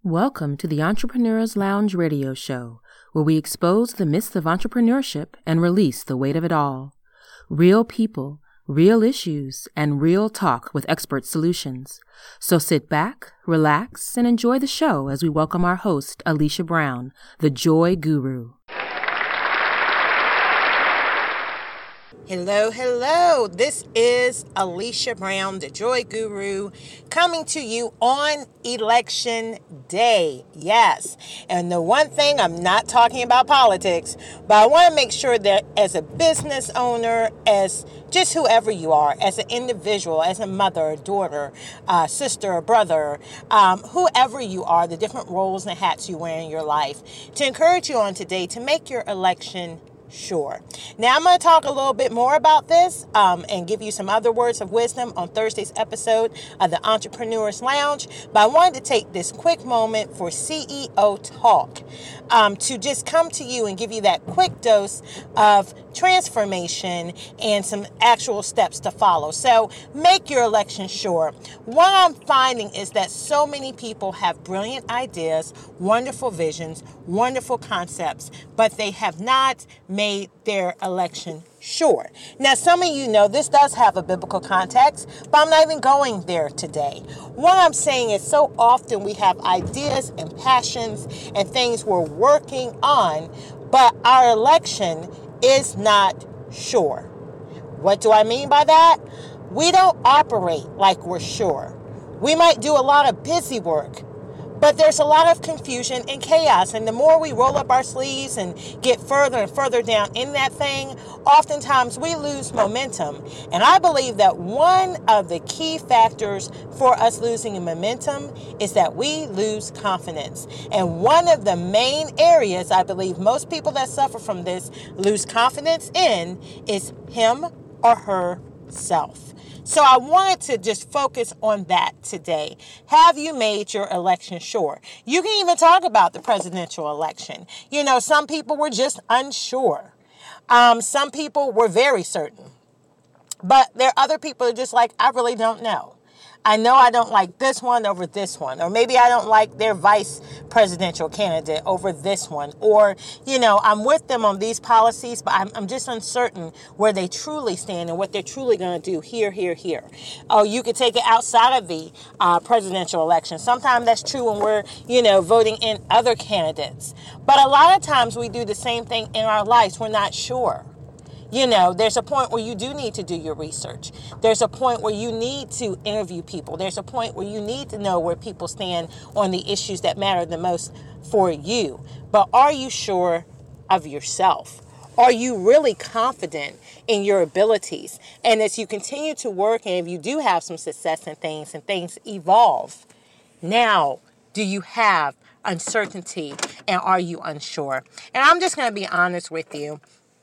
Welcome to the Entrepreneur's Lounge radio show, where we expose the myths of entrepreneurship and release the weight of it all. Real people, real issues, and real talk with expert solutions. So sit back, relax, and enjoy the show as we welcome our host, Alicia Brown, the Joy Guru. Hello. This is Alicia Brown, the Joy Guru, coming to you on Election Day. Yes. And the one thing, I'm not talking about politics, but I want to make sure that as a business owner, as just whoever you are, as an individual, as a mother, a daughter, sister, a brother, whoever you are, the different roles and hats you wear in your life, to encourage you on today to make your election sure. Now, I'm going to talk a little bit more about this and give you some other words of wisdom on Thursday's episode of the Entrepreneur's Lounge. But I wanted to take this quick moment for CEO Talk to just come to you and give you that quick dose of transformation and some actual steps to follow. So make your election sure. What I'm finding is that so many people have brilliant ideas, wonderful visions, wonderful concepts, but they have not made their election sure. Now, some of you know this does have a biblical context, but I'm not even going there today. What I'm saying is so often we have ideas and passions and things we're working on, but our election is not sure. What do I mean by that? We don't operate like we're sure. We might do a lot of busy work, but there's a lot of confusion and chaos. And the more we roll up our sleeves and get further and further down in that thing, oftentimes we lose momentum. And I believe that one of the key factors for us losing momentum is that we lose confidence. And one of the main areas I believe most people that suffer from this lose confidence in is him or herself. So I wanted to just focus on that today. Have you made your election sure? You can even talk about the presidential election. You know, some people were just unsure. Some people were very certain. But there are other people who are just like, I really don't know. I know I don't like this one over this one. Or maybe I don't like their vice presidential candidate over this one. Or, you know, I'm with them on these policies, but I'm just uncertain where they truly stand and what they're truly going to do here. Oh, you could take it outside of the presidential election. Sometimes that's true when we're, voting in other candidates. But a lot of times we do the same thing in our lives. We're not sure. There's a point where you do need to do your research. There's a point where you need to interview people. There's a point where you need to know where people stand on the issues that matter the most for you. But are you sure of yourself? Are you really confident in your abilities? And as you continue to work and if you do have some success in things and things evolve, now do you have uncertainty and are you unsure? And I'm just going to be honest with you.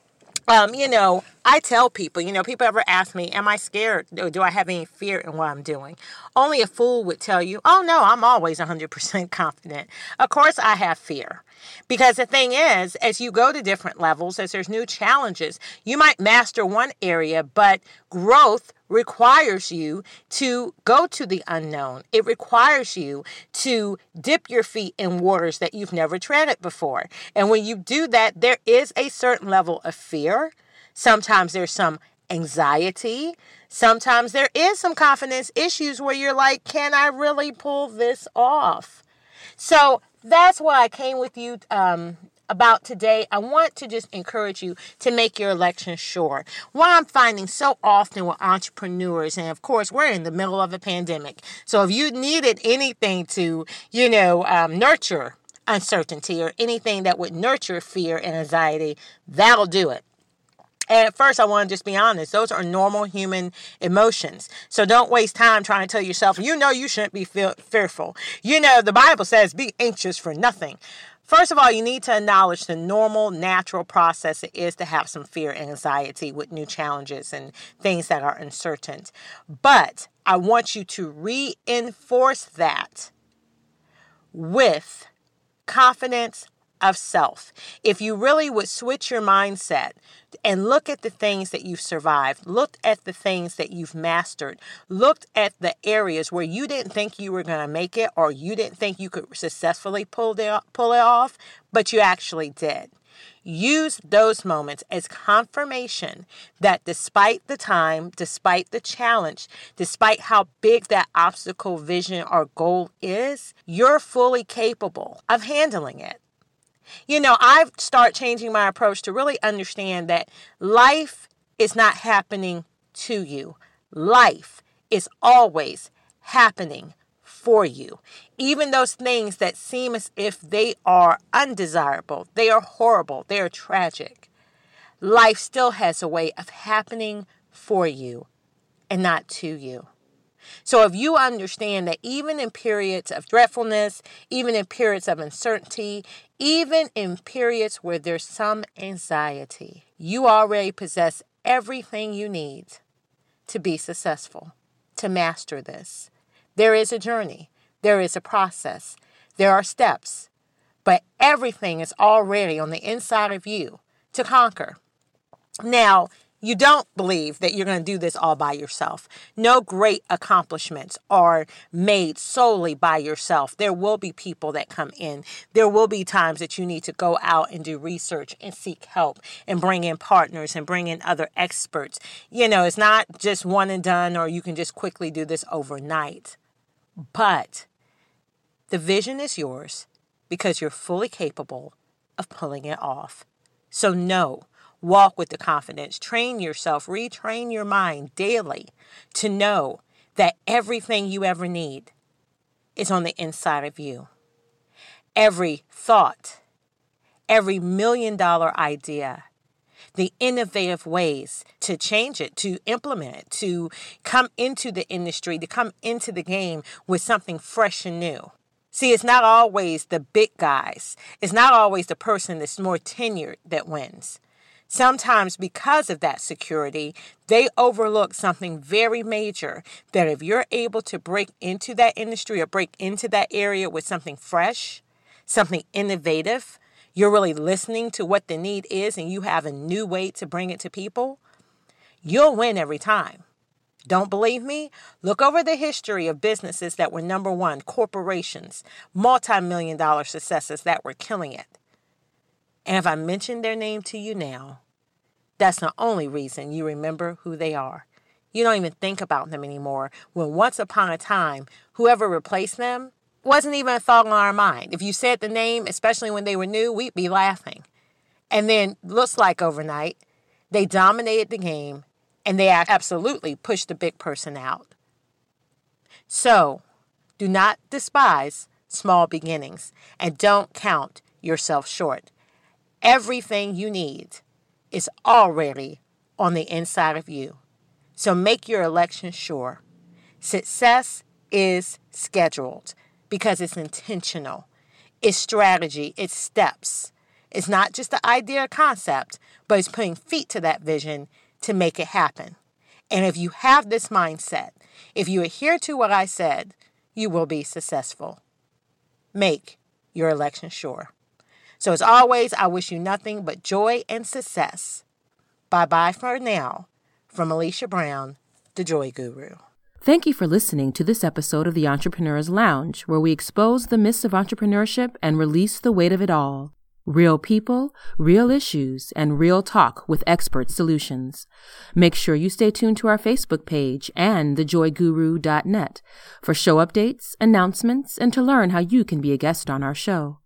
I tell people, people ever ask me, am I scared? Or do I have any fear in what I'm doing? Only a fool would tell you, oh, no, I'm always 100% confident. Of course, I have fear. Because the thing is, as you go to different levels, as there's new challenges, you might master one area, but growth requires you to go to the unknown. It requires you to dip your feet in waters that you've never treaded before. And when you do that, there is a certain level of fear. Sometimes there's some anxiety. Sometimes there is some confidence issues where you're like, can I really pull this off? So that's why I came with you about today. I want to just encourage you to make your election sure. What I'm finding so often with entrepreneurs, and of course, we're in the middle of a pandemic. So if you needed anything to, nurture uncertainty or anything that would nurture fear and anxiety, that'll do it. And at first, I want to just be honest. Those are normal human emotions. So don't waste time trying to tell yourself, you shouldn't be fearful. The Bible says, be anxious for nothing. First of all, you need to acknowledge the normal, natural process it is to have some fear and anxiety with new challenges and things that are uncertain. But I want you to reinforce that with confidence, of self. If you really would switch your mindset and look at the things that you've survived, look at the things that you've mastered, look at the areas where you didn't think you were going to make it or you didn't think you could successfully pull it off, but you actually did. Use those moments as confirmation that despite the time, despite the challenge, despite how big that obstacle, vision, or goal is, you're fully capable of handling it. I've started changing my approach to really understand that life is not happening to you. Life is always happening for you. Even those things that seem as if they are undesirable, they are horrible, they are tragic. Life still has a way of happening for you and not to you. So if you understand that even in periods of dreadfulness, even in periods of uncertainty, even in periods where there's some anxiety, you already possess everything you need to be successful, to master this. There is a journey. There is a process. There are steps. But everything is already on the inside of you to conquer. Now, you don't believe that you're going to do this all by yourself. No great accomplishments are made solely by yourself. There will be people that come in. There will be times that you need to go out and do research and seek help and bring in partners and bring in other experts. It's not just one and done or you can just quickly do this overnight. But the vision is yours because you're fully capable of pulling it off. So walk with the confidence. Train yourself, retrain your mind daily to know that everything you ever need is on the inside of you. Every thought, every $1 million idea, the innovative ways to change it, to implement it, to come into the industry, to come into the game with something fresh and new. See, it's not always the big guys. It's not always the person that's more tenured that wins. Sometimes because of that security, they overlook something very major that if you're able to break into that industry or break into that area with something fresh, something innovative, you're really listening to what the need is and you have a new way to bring it to people, you'll win every time. Don't believe me? Look over the history of businesses that were number one, corporations, multi-million-dollar successes that were killing it. And if I mention their name to you now, that's the only reason you remember who they are. You don't even think about them anymore, when once upon a time, whoever replaced them wasn't even a thought on our mind. If you said the name, especially when they were new, we'd be laughing. And then, looks like overnight, they dominated the game and they absolutely pushed the big person out. So, do not despise small beginnings and don't count yourself short. Everything you need is already on the inside of you. So make your election sure. Success is scheduled because it's intentional. It's strategy. It's steps. It's not just the idea or concept, but it's putting feet to that vision to make it happen. And if you have this mindset, if you adhere to what I said, you will be successful. Make your election sure. So as always, I wish you nothing but joy and success. Bye-bye for now. From Alicia Brown, the Joy Guru. Thank you for listening to this episode of the Entrepreneur's Lounge, where we expose the myths of entrepreneurship and release the weight of it all. Real people, real issues, and real talk with expert solutions. Make sure you stay tuned to our Facebook page and thejoyguru.net for show updates, announcements, and to learn how you can be a guest on our show.